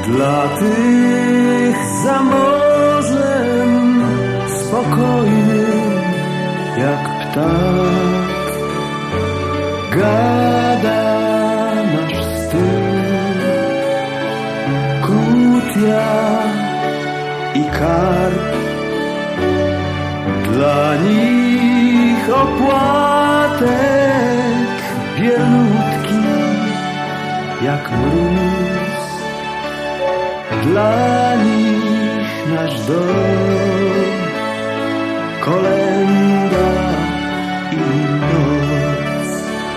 Dla tych za morzem spokojnym jak ptak gada nasz styl, kutia i karp. Dla nich opłatek bielutki jak mróz, dla nich nasz dom kolęda i noc.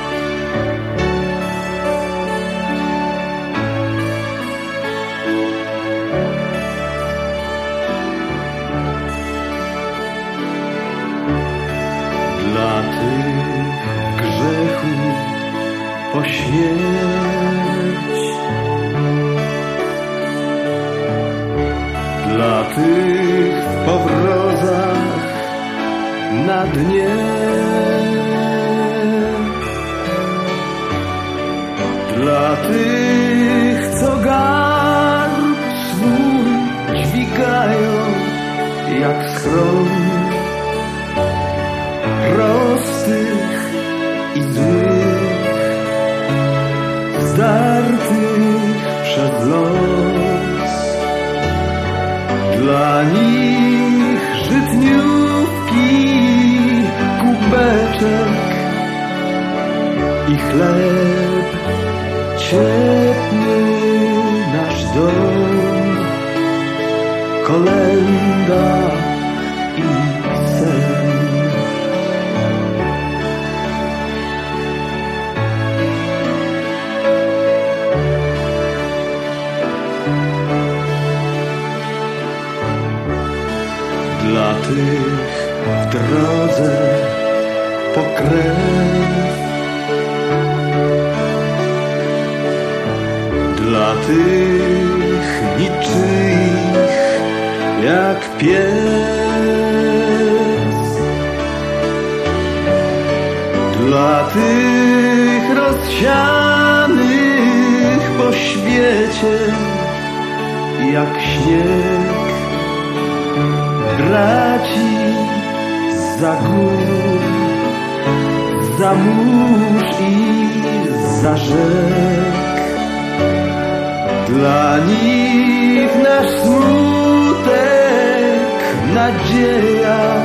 Dla tych grzechu poświęć, dla tych w powrozach na dnie, dla tych, co garb swój dźwigają jak schron, prostych i złych, zdartych przez los. Dla nich żytniówki, kubeczek i chleb, ciepły nasz dom, kolęda i sen. Dla tych w drodze po krew, dla tych niczyich jak pies, dla tych rozsianych po świecie jak śnieg, braci za gór, za mórz i za rzek. Dla nich nasz smutek, nadzieja